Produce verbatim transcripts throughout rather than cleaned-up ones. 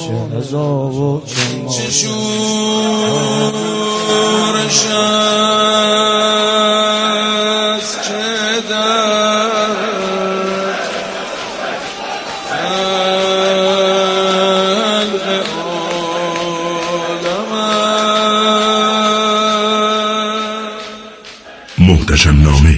چه عذاب و چه مار چه شورش است چه درد خلق عالم محتشم نامه.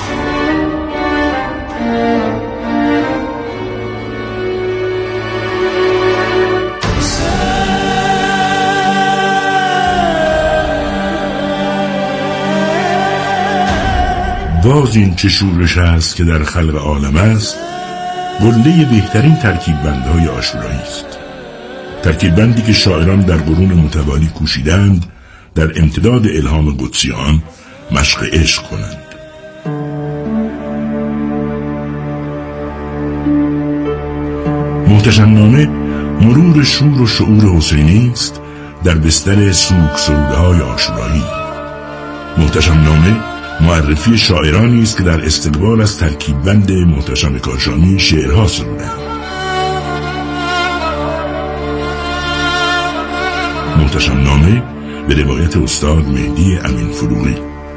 باز این چه شورش است که در خلق عالم است، قله بهترین ترکیب بندهای عاشورایی است. ترکیب بندی که شاعران در قرون متوالی کوشیدند در امتداد الهام قدسی آن مشق عشق کنند. محتشم نامه مرور شور و شعور حسینی است در بستر سوگ سرودهای عاشورایی. محتشم نامه معرفی شاعرانی است که در استقبال از ترکیب بند محتشم کاشانی شعرها سرودند. محتشم نامه به روایت استاد مهدی امین فروغی.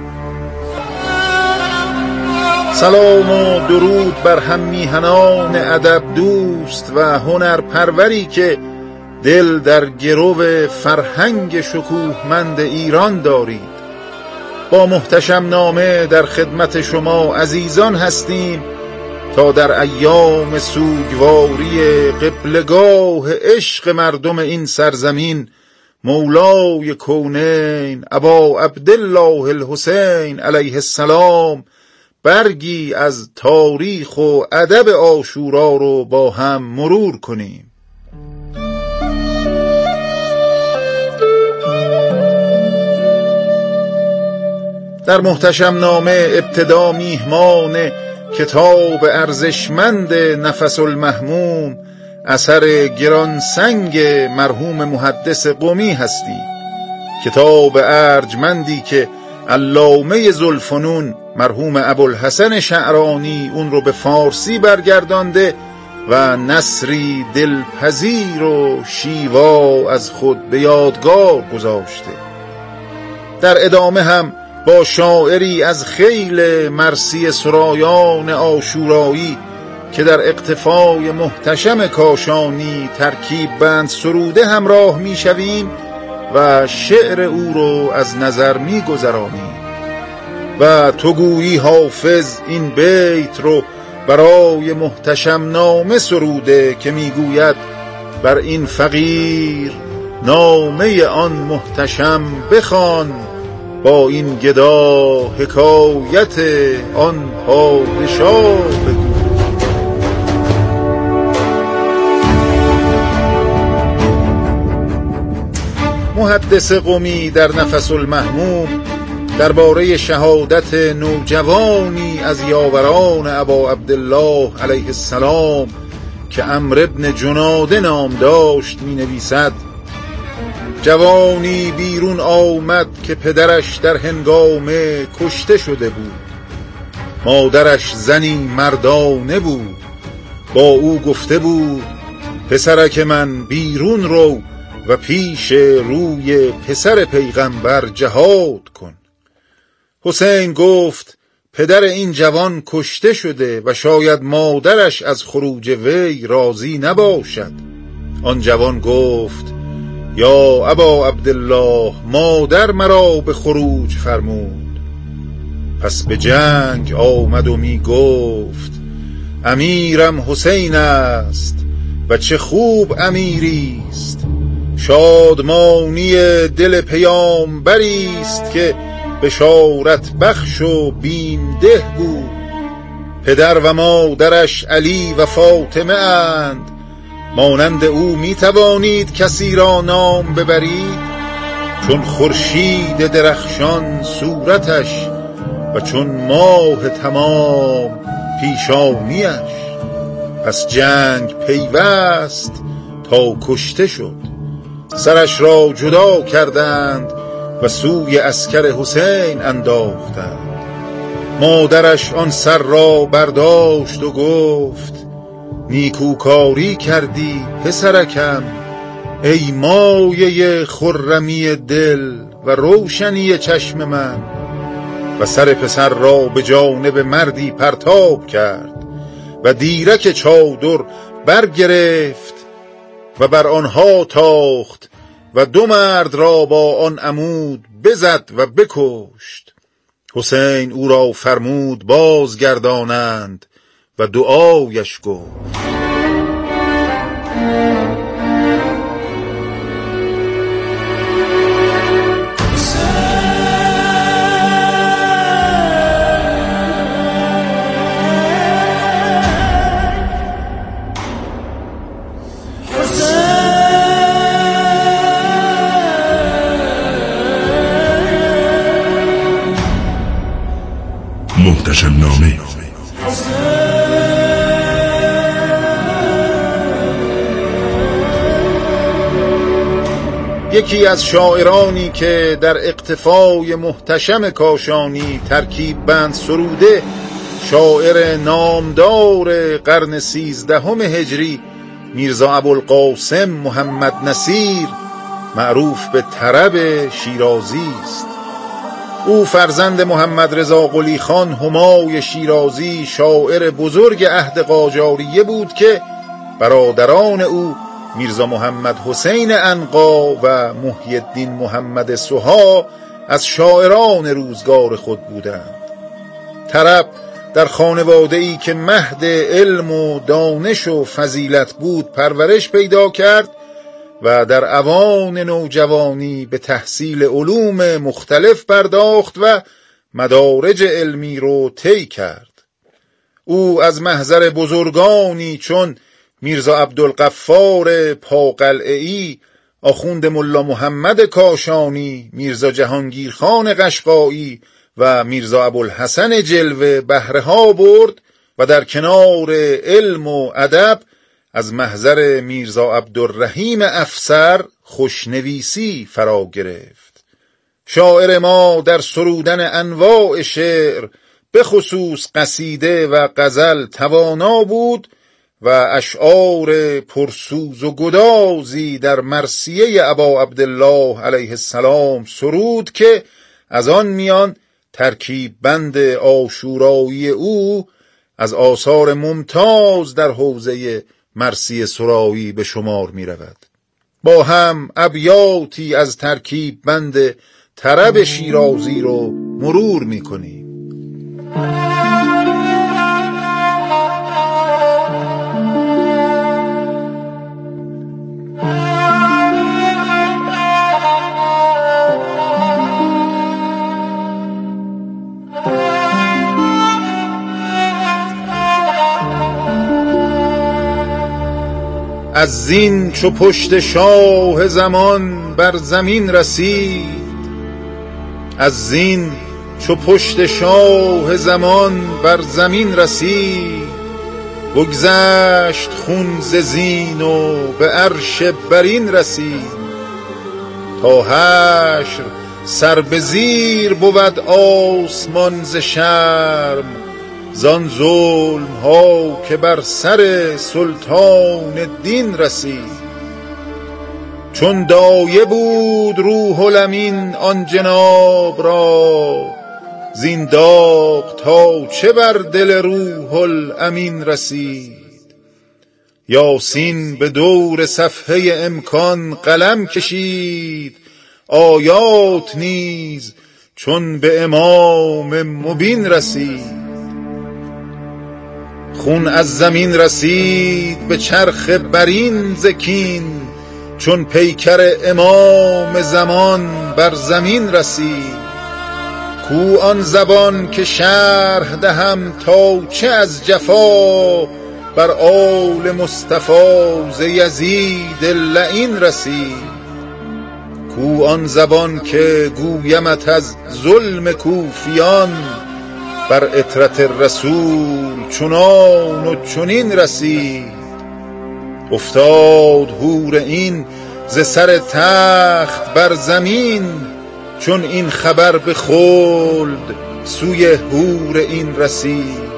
سلام و درود بر هم میهنان ادب دوست و هنر پروری که دل در گرو فرهنگ شکوهمند ایران دارید. با محتشم نامه در خدمت شما عزیزان هستیم تا در ایام سوگواری قبلگاه عشق مردم این سرزمین مولای کونین ابا عبدالله الحسین علیه السلام برگی از تاریخ و ادب عاشورا رو با هم مرور کنیم. در محتشم نامه ابتدا میهمان کتاب ارزشمند نفس المهموم اثر گرانسنگ مرحوم محدث قمی هستیم. کتاب ارجمندی که علامه ذوالفنون مرحوم ابوالحسن شعرانی اون رو به فارسی برگردانده و نثری دلپذیر و شیوا از خود به یادگار گذاشته. در ادامه هم با شاعری از خیل مرثیه سرایان عاشورایی که در اقتفای محتشم کاشانی ترکیب بند سروده همراه می شویم و شعر او رو از نظر می گذرانیم و تو گویی حافظ این بیت رو برای محتشم نامه سروده که می گوید بر این فقیر نامه آن محتشم بخوان، با این گدا حکایت آن پادشاه بگو. محدث قمی در نفس المهموم درباره شهادت نوجوانی از یاوران ابا عبدالله علیه السلام که عمرو بن جناده نام داشت می نویسد: جوانی بیرون آمد که پدرش در هنگامه کشته شده بود. مادرش زنی مردانه بود، با او گفته بود پسرک من بیرون رو و پیش روی پسر پیغمبر جهاد کن. حسین گفت پدر این جوان کشته شده و شاید مادرش از خروج وی راضی نباشد. آن جوان گفت یا ابا عبدالله، مادر مرا به خروج فرمود. پس به جنگ آمد و می گفت امیرم حسین است و چه خوب امیریست. شادمانی دل پیامبریست که بشارت بخش و بیمده بود. پدر و مادرش علی و فاطمه اند، مانند او می توانید کسی را نام ببرید؟ چون خورشید درخشان صورتش و چون ماه تمام پیشانیش. پس جنگ پیوست تا کشته شد. سرش را جدا کردند و سوی عسکر حسین انداختند. مادرش آن سر را برداشت و گفت نیکوکاری کردی پسرکم، ای مایه خرمی دل و روشنی چشم من. و سر پسر را به جانب مردی پرتاب کرد و دیرک چادر برگرفت و بر آنها تاخت و دو مرد را با آن عمود بزد و بکشت. حسین او را فرمود بازگردانند و دعایش گفت. محتشم نامه. یکی از شاعرانی که در اقتفای محتشم کاشانی ترکیب بند سروده، شاعر نامدار قرن سیزدهم هجری میرزا ابوالقاسم محمد نصیر، معروف به طرب شیرازی است. او فرزند محمد رضا قلی خان همای شیرازی، شاعر بزرگ عهد قاجاریه بود که برادران او میرزا محمد حسین عنقا و محی الدین محمد سوها از شاعران روزگار خود بودند. طرب در خانواده‌ای که مهد علم و دانش و فضیلت بود پرورش پیدا کرد و در اوان نوجوانی به تحصیل علوم مختلف پرداخت و مدارج علمی رو طی کرد. او از محضر بزرگانی چون میرزا عبدالغفار پاقلعی، آخوند ملا محمد کاشانی، میرزا جهانگیرخان قشقایی و میرزا ابوالحسن جلوه بهره ها برد و در کنار علم و ادب از محضر میرزا عبدالرحیم افسر خوشنویسی فرا گرفت. شاعر ما در سرودن انواع شعر به خصوص قصیده و غزل توانا بود و اشعار پرسوز و گدازی در مرثیه ابا عبدالله علیه السلام سرود که از آن میان ترکیب بند عاشورایی او از آثار ممتاز در حوزه مرثیه سرایی به شمار می رود. با هم ابیاتی از ترکیب بند طرب شیرازی رو مرور می کنیم. از زین چو پشت شاه زمان بر زمین رسید، از زین چو پشت شاه زمان بر زمین رسید، بگذشت خون ز زین و به عرش برین رسید. تا حشر سر به زیر بود آسمان ز شرم، زان ظلم ها که بر سر سلطان دین رسید. چون دایه بود روح الامین آن جناب را، زین داغ تا چه بر دل روح الامین رسید. یاسین به دور صفحه امکان قلم کشید، آیات نیز چون به امام مبین رسید. خون از زمین رسید به چرخ برین زکین، چون پیکر امام زمان بر زمین رسید. کو آن زبان که شرح دهم تا چه از جفا، بر آل مصطفی ز یزید لعین رسید. کو آن زبان که گویمت از ظلم کوفیان، بر عترت رسول چنان و چنین رسید. افتاد حور این ز سر تخت بر زمین، چون این خبر به خلد سوی حور این رسید.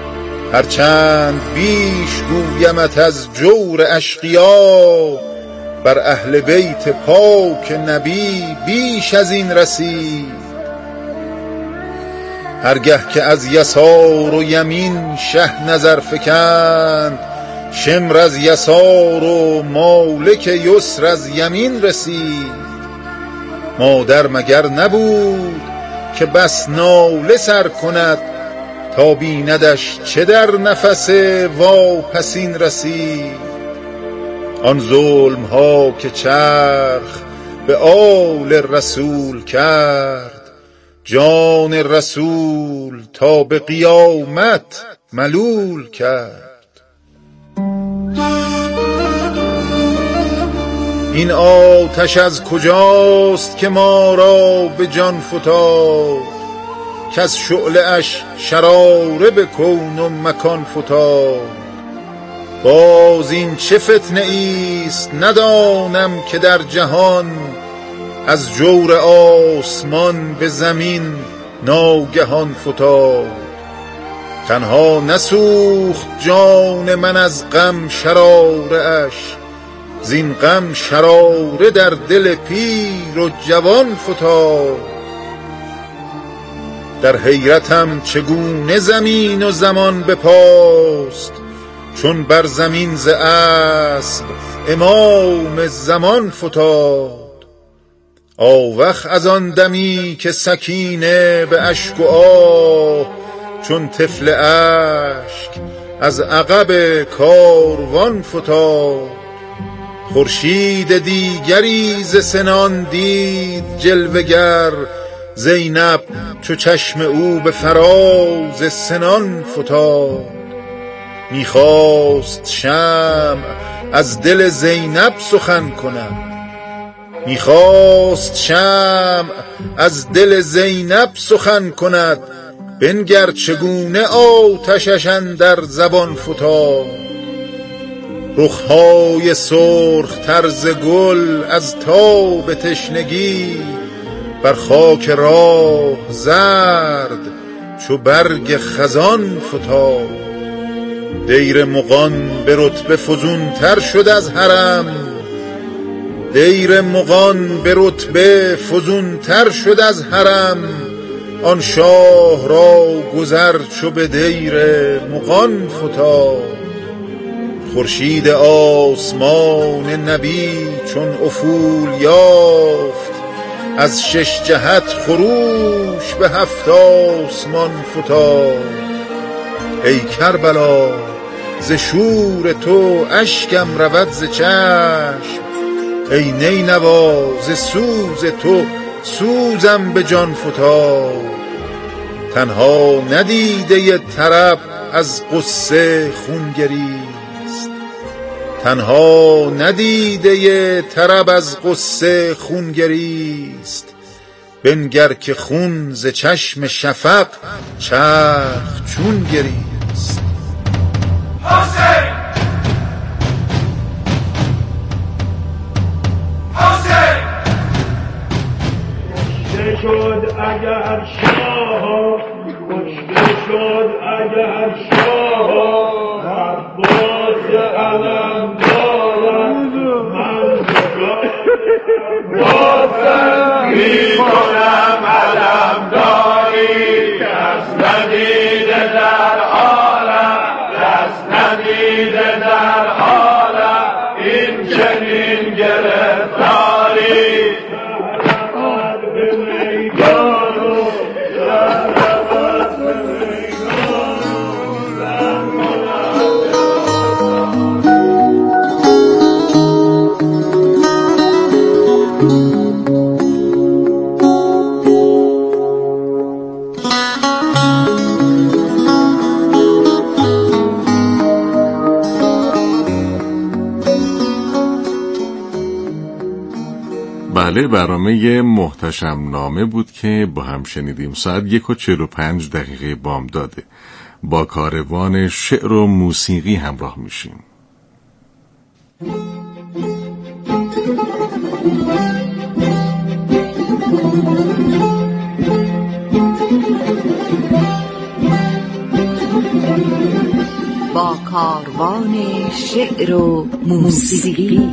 هرچند بیش گویمت از جور اشقیا، بر اهل بیت پاک نبی بیش از این رسید. هرگه که از یسار و یمین شه نظر فکند، شمر از یسار و مالک یسر از یمین رسید. مادر مگر نبود که بس ناله سر کند، تا بیندش چه در نفس واپسین رسید. آن ظلم ها که چرخ به آل رسول کرد، جان رسول تا به قیامت ملول کرد. این آتش از کجاست که ما را به جان فتاد، کز شعله اش شراره به کون و مکان فتاد. باز این چه فتنه ایست ندانم که در جهان، از جور آسمان به زمین ناگهان فتاد. تنها نسوخت جان من از غم شراره اش، زین غم شراره در دل پیر و جوان فتاد. در حیرتم چگونه زمین و زمان بپاست، چون بر زمین ز اسب امام زمان فتاد. آوخ از آن دمی که سکینه به اشک و آه، چون طفل اشک از عقب کاروان فتاد. خورشید دیگری ز سنان دید جلوه گر، زینب چو چشم او به فراز سنان فتاد. میخواست شمع از دل زینب سخن کند، میخواست شمع از دل زینب سخن کند. بنگر چگونه آتشش اندر زبان فتاد. رخهای سرخ طرز گل از تاب تشنگی، بر خاک راه زرد چو برگ خزان فتاد. دیر مغان به رتبه فزون تر شد از حرم، دیر مغان به رتبه فزون تر شد از حرم. آن شاه را گذر چو به دیر مغان فتاد. خورشید آسمان نبی چون افول یافت، از شش جهت خروش به هفت آسمان فتاد. ای کربلا ز شور تو اشکم رود ز چشم، ای نینوا ز سوز تو سوزم به جان فتاد. تنها ندیده طرب از قصه خون گریست، تنها ندیده طرب از قصه خون گریست. بنگر که خون ز چشم شفق چرخ چون گریست. حسین حسین کشته شد اگر شاه، کشته شد اگر شاه، عباس علم دارد من بازم می کنم علم داری. کس ندیده در عالم، کس ندیده در عالم این چنین گرفتاری. بله، برنامه محتشم نامه بود که با هم شنیدیم. ساعت یک و چهل و پنج دقیقه بامداده. با کاروان شعر و موسیقی همراه میشیم. با کار کاروان شعر و موسیقی.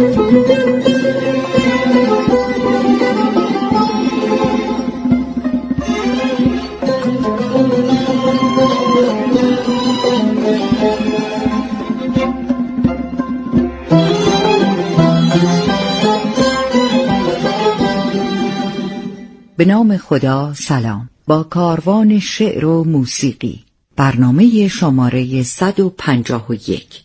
به نام خدا. سلام. با کاروان شعر و موسیقی، برنامه شماره صد و پنجاه و یک.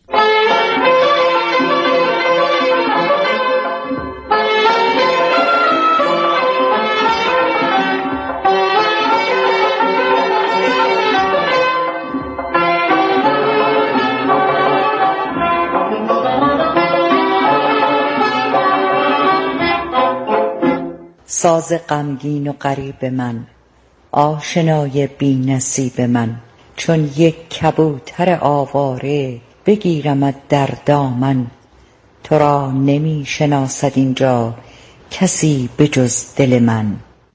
ساز غمگین و غریب من، آشنای بی نصیب من، چون یک کبوتر آواره بگیرمت در دامن. تو را نمی شناسد اینجا کسی بجز دل من.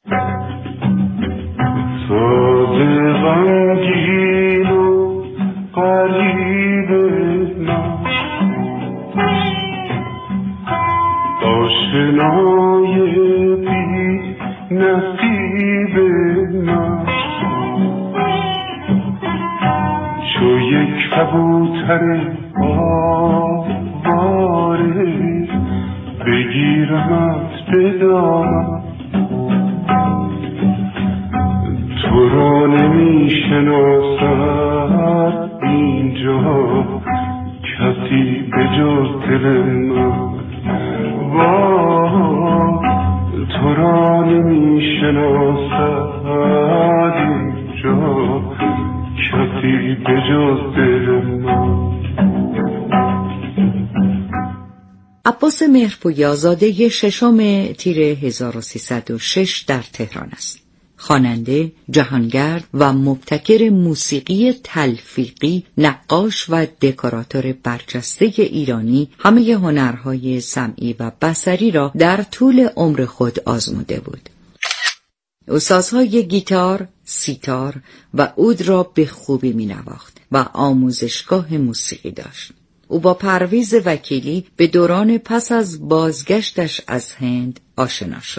ساز غمگین و غریب من، آشنای بی نصیب من، چو یک کبوتر آواره بگیرمت به دامن. تو را نمی شناسد اینجا کسی به جز دل من. تو را نمی شناسد اینجا کسی به جز دل من. عباس مهرپویا زاده ششم تیر هزار و سیصد و شش در تهران است. خواننده، جهانگرد و مبتکر موسیقی تلفیقی، نقاش و دکوراتور برجسته ایرانی، همه هنرهای سمعی و بصری را در طول عمر خود آزموده بود. او سازهای گیتار، سیتار و عود را به خوبی می‌نواخت و آموزشگاه موسیقی داشت. او با پرویز وکیلی به دوران پس از بازگشتش از هند آشنا شد.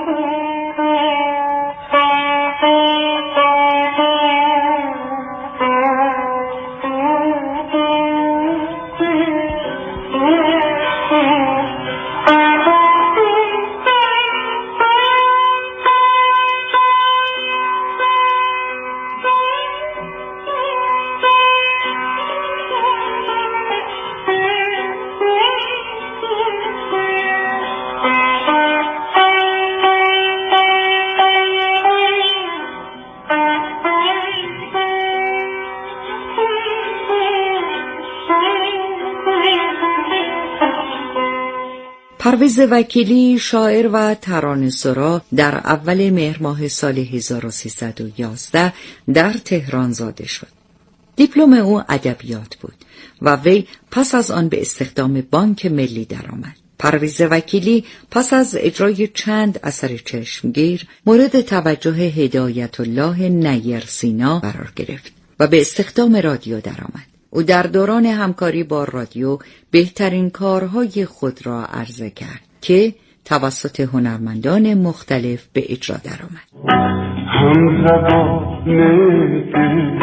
پرویز وکیلی، شاعر و ترانه‌سرا، در اول مهر ماه سال هزار و سیصد و یازده در تهران زاده شد. دیپلم او ادبیات بود و وی پس از آن به استخدام بانک ملی درآمد. پرویز وکیلی پس از اجرای چند اثر چشمگیر مورد توجه هدایت الله نیرسینا قرار گرفت و به استخدام رادیو درآمد. او در دوران همکاری با رادیو بهترین کارهای خود را عرضه کرد که توسط هنرمندان مختلف به اجرا درآمد. هم زبان دل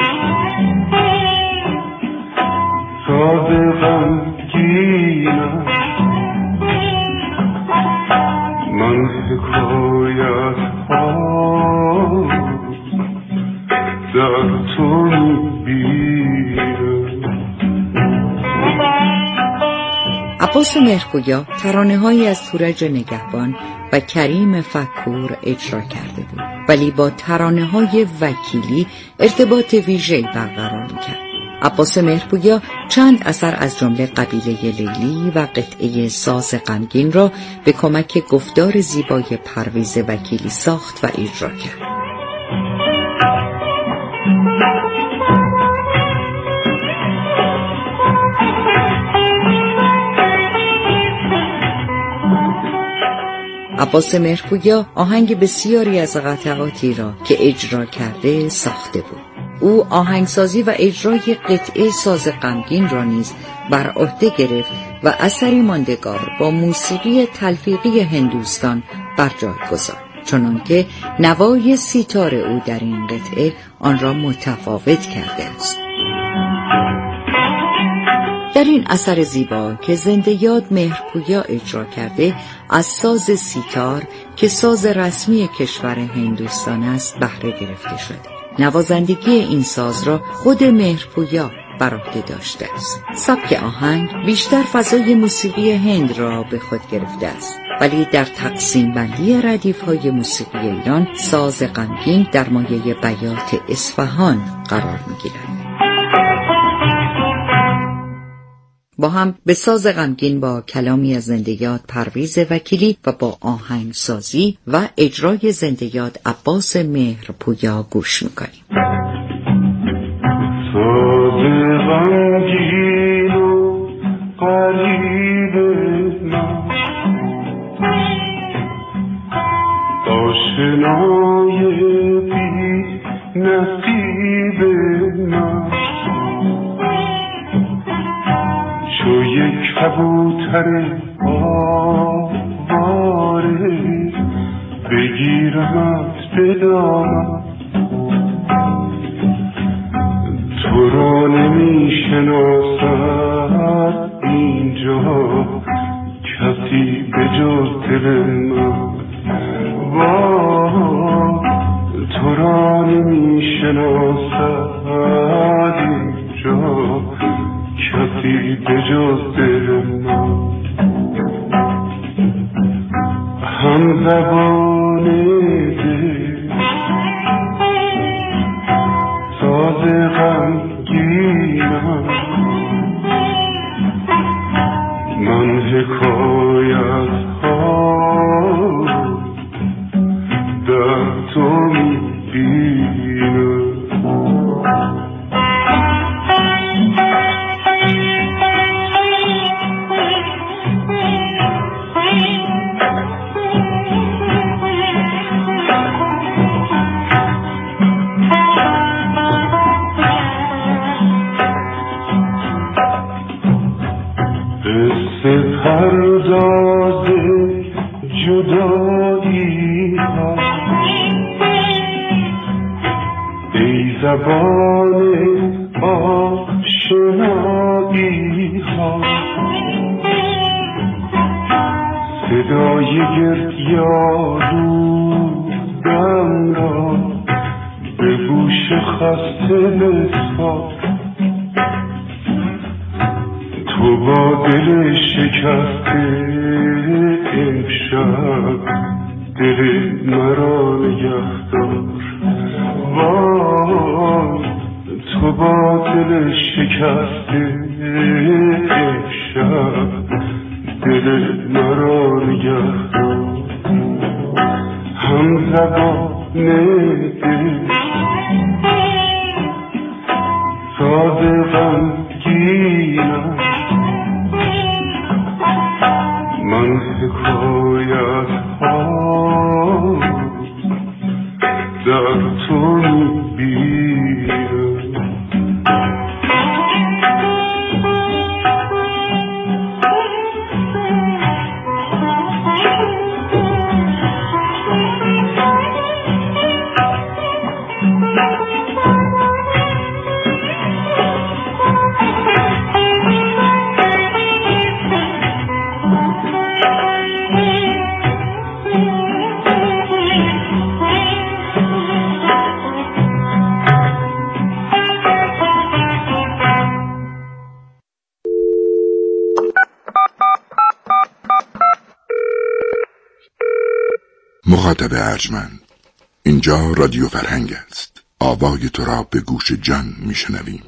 ساز غمگینم، من حکایت ها در تو میبینم. عباس مهرپویا ترانه‌هایی از تورج نگهبان و کریم فکور اجرا کرده بود، ولی با ترانه‌های وکیلی ارتباط ویژه‌ای برقرار می‌کرد. عباس مهرپویا چند اثر از جمله قبیله لیلی و قطعه ساز غمگین را به کمک گفتار زیبای پرویز وکیلی ساخت و اجرا کرد. عباس مهرپویا آهنگ بسیاری از قطعاتی را که اجرا کرده ساخته بود. او آهنگسازی و اجرای قطعه ساز غمگین را نیز بر عهده گرفت و اثری ماندگار با موسیقی تلفیقی هندوستان بر جای گذاشت، چنانکه نوای سیتار او در این قطعه آن را متفاوت کرده است. در این اثر زیبا که زنده یاد مهرپویا اجرا کرده، از ساز سیتار که ساز رسمی کشور هندوستان است بهره گرفته شده. نوازندگی این ساز را خود مهرپویا بر عهده داشته است. سبک آهنگ بیشتر فضای موسیقی هند را به خود گرفته است، ولی در تقسیم بندی ردیف‌های موسیقی ایران ساز غمگین در مایه بیات اصفهان قرار می‌گیرد. با هم به ساز غمگین با کلامی از زنده یاد پرویز وکیلی و با آهنگسازی و اجرای زنده یاد عباس مهرپویا گوش می‌کنیم. ساز غمگین و غریب من، آشنای بی نصیب من، چو یک کبوتر آواره بگیرمت بدارم، تو را نمی شناسد اینجا کسی به جز دل من، وای تو را نمی شناسد اینجا کسی به جز دل من، هم زبان دل ساز غمگینم، من حکایت ها در تو میبینم. پرداز جدایی ها ای زبان آشنایی ها، صدای گردیالودم را به گوش خسته بسپار، تو با دل شکسته امشب دل مرا نگهدار، وای تو با دل شکسته امشب دل مرا نگهدار، هم زبان دل ساز غمگینم، من حکایت ها در تو میبینم. مخاطب ارجمند، اینجا رادیو فرهنگ است. آوای تو را به گوش جان میشنویم.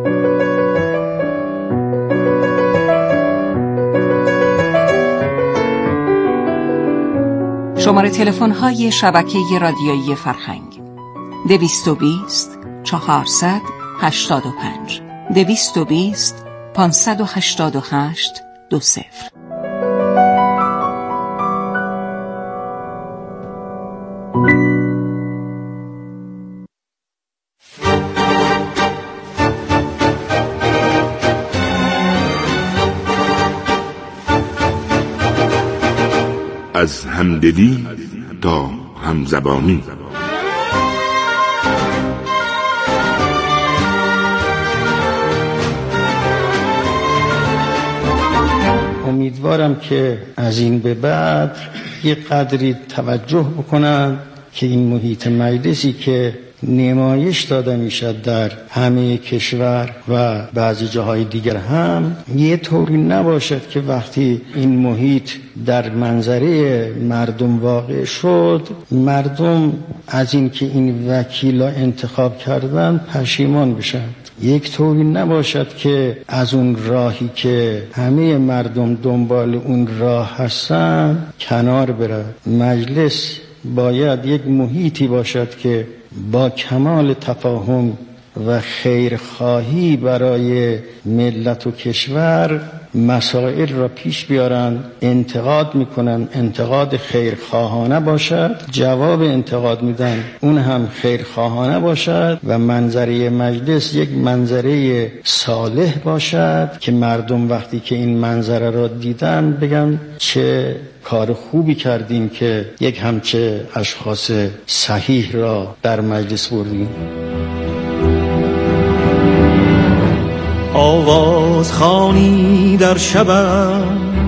شماره تلفن های شبکه رادیویی فرهنگ: دویست و بیست چهارصد هشتاد و پنج دویست و بیست پانصد و هشتاد و هشت دو صفر. از همدلی تا همزبانی. امیدوارم که از این به بعد یه قدری توجه بکنن که این محیط مجلسی که نمایش داده میشد در همه کشور و بعضی جاهای دیگر هم، یه طوری نباشد که وقتی این محیط در منظره مردم واقع شد، مردم از این که این وکیلا انتخاب کردن پشیمان بشن. یک طوری نباشد که از اون راهی که همه مردم دنبال اون راه هستن کنار بره. مجلس باید یک محیطی باشد که با کمال تفاهم و خیرخواهی برای ملت و کشور مسائل را پیش بیارن. انتقاد میکنن، انتقاد خیرخواهانه باشد، جواب انتقاد میدن اون هم خیرخواهانه باشد و منظره مجلس یک منظره صالح باشد که مردم وقتی که این منظره را دیدن بگن چه کار خوبی کردیم که یک همچه اشخاص صحیح را در مجلس بردیم. آواز خوانی در شبم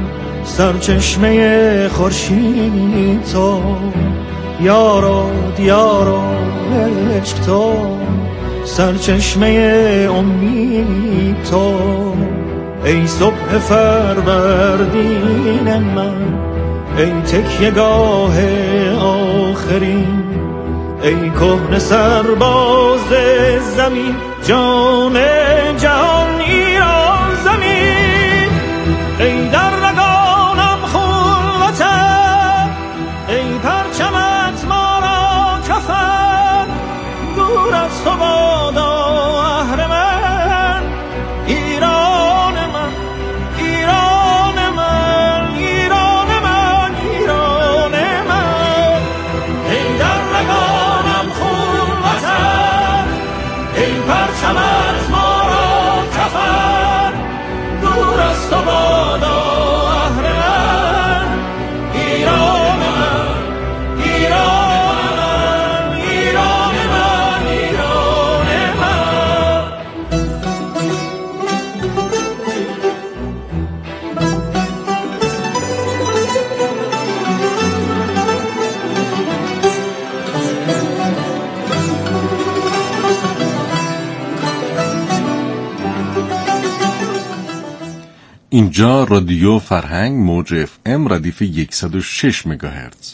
سرچشمه خورشید تو، یارو دیارو عشق تو، سرچشمه امید تو، ای صبح فروردین من، ای تکیه‌گاه آخرین، ای کهنه سرباز زمین، جان جهان ایران زمین، ای در رگانم خلوتم، ای پرچمت ما را کفن، دور از تو بادا اهرمن، ایران من، ایران من، ایران من، ایران من، ای در رگانم خلوتم، ای پرچمت ما را کفن، دور از تو بادا اهرمن، ایران من، ایران من، ایران من، ایران من. اینجا رادیو فرهنگ، موج اف ام، ردیف صد و شش مگاهرتز.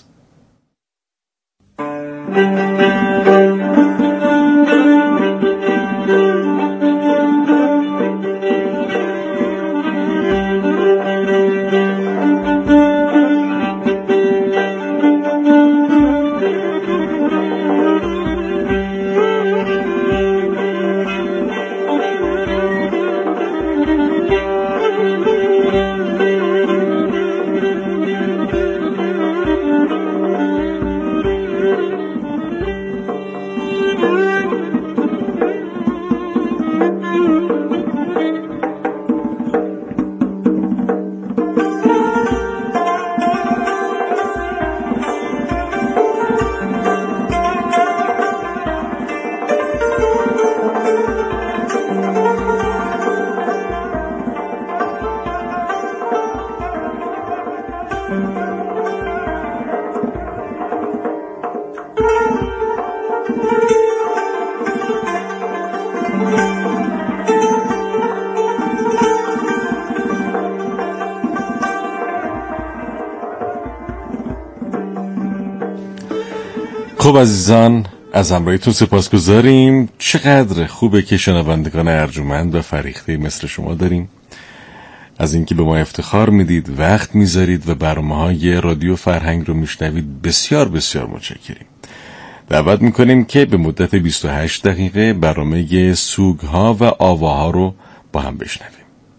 خب عزیزان، از همراهیتون سپاسگزاریم. چقدر خوبه که شنوندگان ارجمند و فریخته مثل شما داریم. از اینکه به ما افتخار میدید، وقت میذارید و برنامه‌های رادیو فرهنگ رو میشنوید، بسیار بسیار متشکریم. دعوت میکنیم که به مدت بیست و هشت دقیقه برنامه سوگها و آواها رو با هم بشنویم.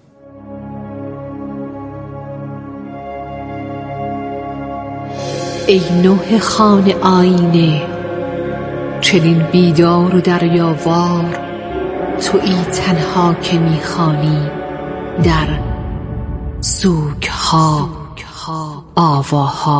ای نوح خان آینه، چنین بیدار و دریاوار، تویی تنها که میخوانی در سوگها آواها.